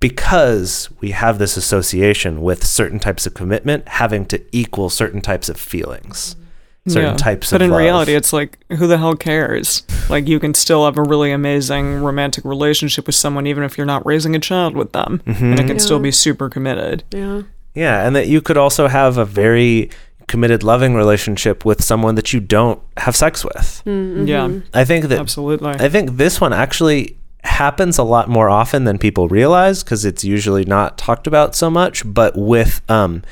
because we have this association with certain types of commitment having to equal certain types of feelings, certain types but of in love. reality, it's like, who the hell cares? Like, you can still have a really amazing romantic relationship with someone even if you're not raising a child with them, and it can still be super committed. Yeah. Yeah, and that you could also have a very committed, loving relationship with someone that you don't have sex with. Yeah, I think that absolutely. I think this one actually happens a lot more often than people realize, because it's usually not talked about so much. But with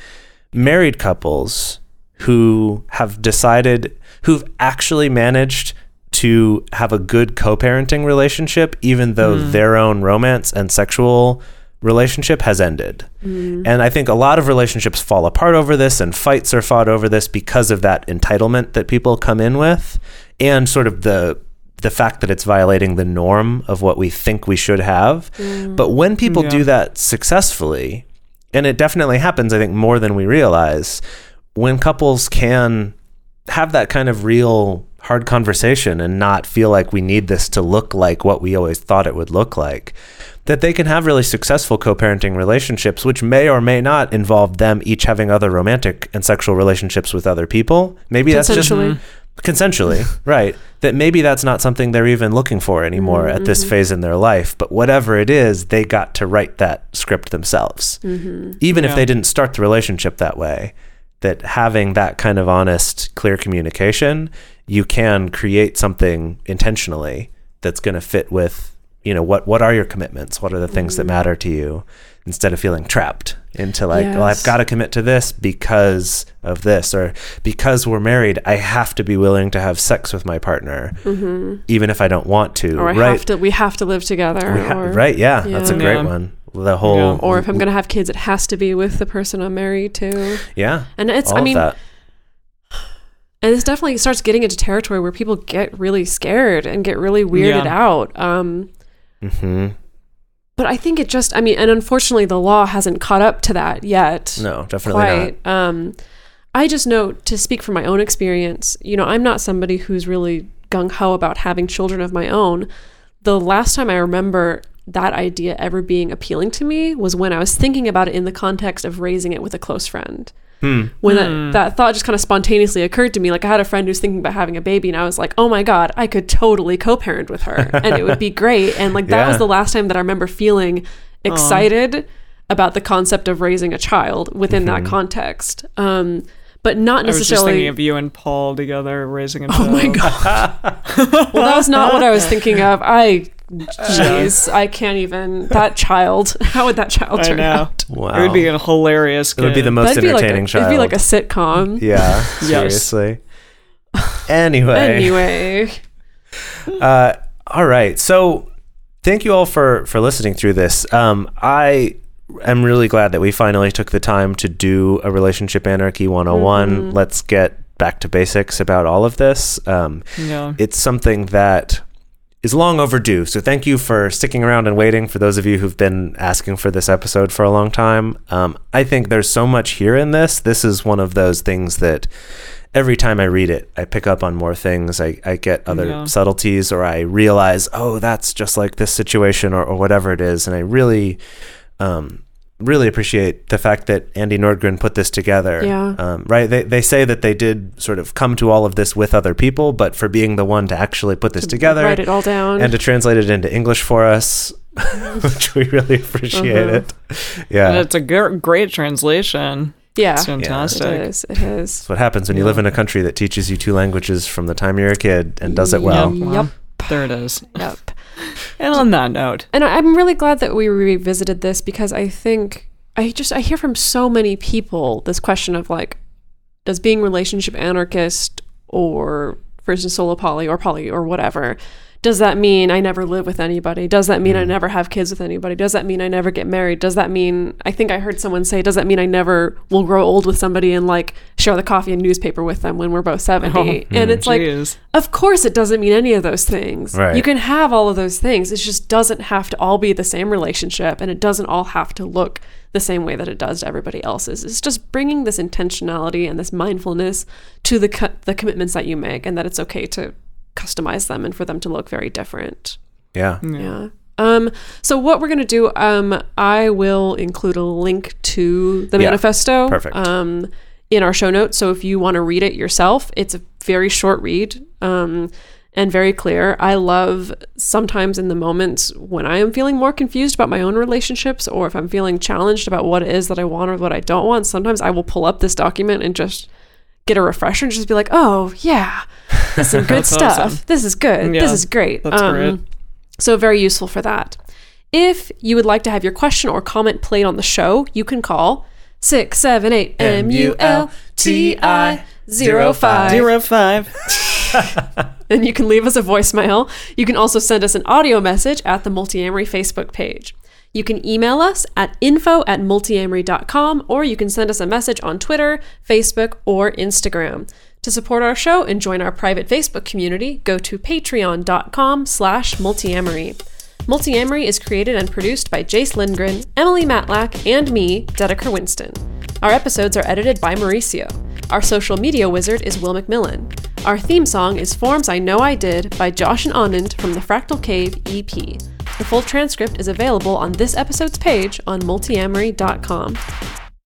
married couples who have decided, who've actually managed to have a good co-parenting relationship, even though their own romance and sexual relationship has ended. And I think a lot of relationships fall apart over this, and fights are fought over this because of that entitlement that people come in with, and sort of the fact that it's violating the norm of what we think we should have. But when people do that successfully, and it definitely happens, I think, more than we realize, when couples can have that kind of real hard conversation and not feel like we need this to look like what we always thought it would look like, that they can have really successful co-parenting relationships, which may or may not involve them each having other romantic and sexual relationships with other people. Maybe that's just consensually, right? That maybe that's not something they're even looking for anymore at this phase in their life. But whatever it is, they got to write that script themselves. Even if they didn't start the relationship that way, that having that kind of honest, clear communication, you can create something intentionally that's going to fit with, you know, what are your commitments? What are the things that matter to you? Instead of feeling trapped into like, well, I've got to commit to this because of this, or because we're married, I have to be willing to have sex with my partner, even if I don't want to. Or we have to live together. Right? Yeah, that's a great one. The whole, or if I'm going to have kids, it has to be with the person I'm married to. Yeah, and it's, all I mean, of that. And this definitely starts getting into territory where people get really scared and get really weirded out. But I think it just, I mean, and unfortunately the law hasn't caught up to that yet. No, definitely not. I just know, to speak from my own experience, you know, I'm not somebody who's really gung-ho about having children of my own. The last time I remember that idea ever being appealing to me was when I was thinking about it in the context of raising it with a close friend. When that thought just kind of spontaneously occurred to me, like I had a friend who's thinking about having a baby, and I was like, oh my God, I could totally co-parent with her and it would be great. And like that was the last time that I remember feeling excited about the concept of raising a child within that context. But not necessarily. I was just thinking of you and Paul together raising a child. Oh my God. Well, that was not what I was thinking of. Jeez, I can't even. That child. How would that child turn out? Wow. It would be a hilarious kid. It would be the most entertaining child. It'd be like a sitcom. Yeah, seriously. Anyway. All right. So thank you all for listening through this. I am really glad that we finally took the time to do a Relationship Anarchy 101. Let's get back to basics about all of this. It's something that is long overdue. So thank you for sticking around and waiting, for those of you who've been asking for this episode for a long time. I think there's so much here in this. This is one of those things that every time I read it, I pick up on more things. I get other subtleties, or I realize, oh, that's just like this situation, or whatever it is. And I really appreciate the fact that Andy Nordgren put this together. Right? They say that they did sort of come to all of this with other people, but for being the one to actually put this together, write it all down, and to translate it into English for us, which we really appreciate it. Yeah. And it's a great translation. Yeah. It's fantastic. It is. That's what happens when you live in a country that teaches you 2 languages from the time you're a kid and does it well. Yep. There it is. Yep. And on that note, and I'm really glad that we revisited this, because I think I hear from so many people this question of like, does being relationship anarchist, or for instance solo poly or whatever, does that mean I never live with anybody? Does that mean I never have kids with anybody? Does that mean I never get married? Does that mean, I think I heard someone say, does that mean I never will grow old with somebody and like share the coffee and newspaper with them when we're both 70? And it's like, of course it doesn't mean any of those things. Right. You can have all of those things. It just doesn't have to all be the same relationship, and it doesn't all have to look the same way that it does to everybody else's. It's just bringing this intentionality and this mindfulness to the commitments that you make, and that it's okay to customize them and for them to look very different. Yeah. Yeah. So what we're going to do, I will include a link to the manifesto. Perfect. In our show notes. So if you want to read it yourself, it's a very short read, and very clear. I love sometimes in the moments when I am feeling more confused about my own relationships, or if I'm feeling challenged about what it is that I want or what I don't want, sometimes I will pull up this document and just get a refresher and just be like, oh yeah, this is some good stuff. Awesome. This is good. Yeah, this is great. That's great. So very useful for that. If you would like to have your question or comment played on the show, you can call 678 MULTI 05. 05. And you can leave us a voicemail. You can also send us an audio message at the Multiamory Facebook page. You can email us at info@multiamory.com, or you can send us a message on Twitter, Facebook, or Instagram. To support our show and join our private Facebook community, go to patreon.com/multiamory. Multiamory is created and produced by Jace Lindgren, Emily Matlack, and me, Dedeker Winston. Our episodes are edited by Mauricio. Our social media wizard is Will McMillan. Our theme song is Forms I Know I Did by Josh and Anand from the Fractal Cave EP. The full transcript is available on this episode's page on multiamory.com.